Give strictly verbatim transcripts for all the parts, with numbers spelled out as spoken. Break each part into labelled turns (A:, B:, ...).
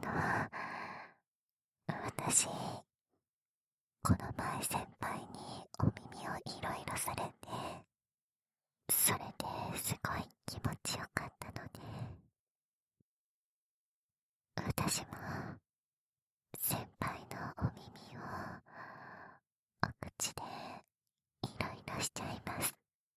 A: 私、この前先輩にお耳をいろいろされて、それですごい気持ちよかったので、私も先輩のお耳をお口でいろいろしちゃいます。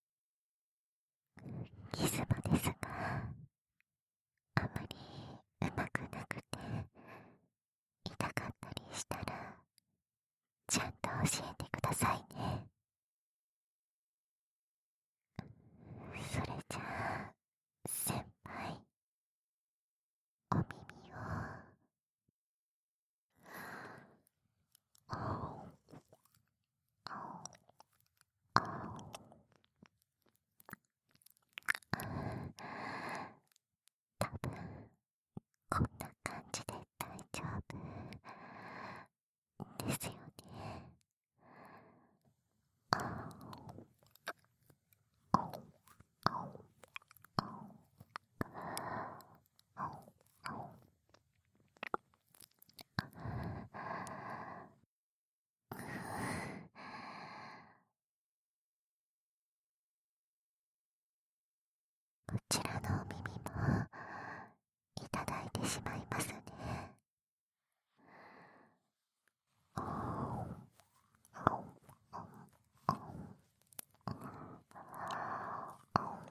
A: ギズモですが、あまりうまくなくて痛かったりしたらちゃんと教えてくださいね。それじゃあ先輩、お耳をおうおうおう多分こんな感じで大丈夫ですよね。おうおうおうおうおうおうこちらのお耳もいただいてしまいますね。おうおうおうおうおう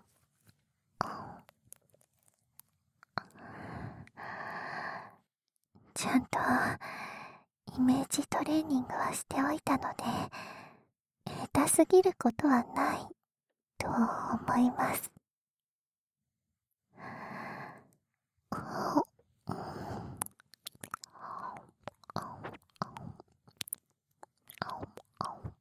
A: ちゃんとイメージトレーニングはしておいたので、下手すぎることはないと思います。おうおうおうおう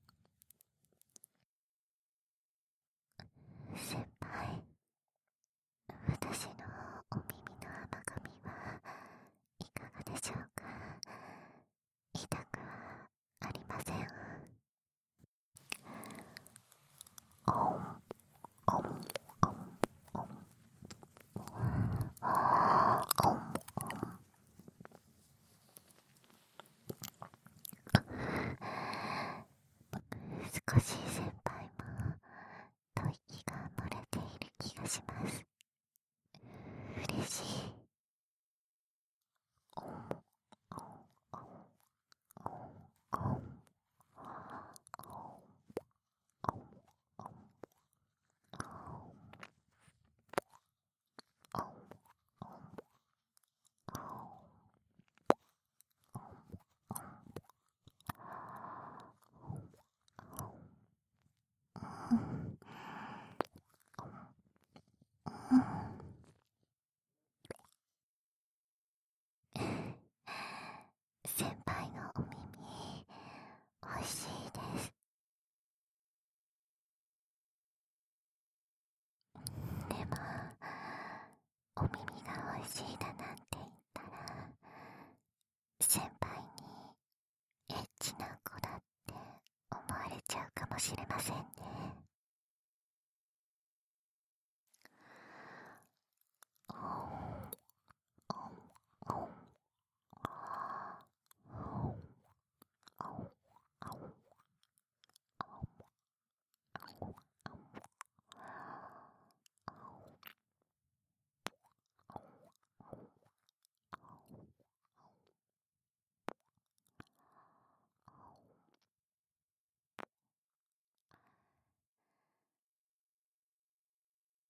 A: 先輩、私のお耳の甘噛みはいかがでしょうか。痛くはありません。おうおうおうおうおう少し先輩も吐息が漏れている気がします。嬉しい。おうおうおうおうおう先輩のお耳、おいしいです。でも、お耳がおいしいだなんて言ったら、先輩にエッチな子だって思われちゃうかもしれませんね。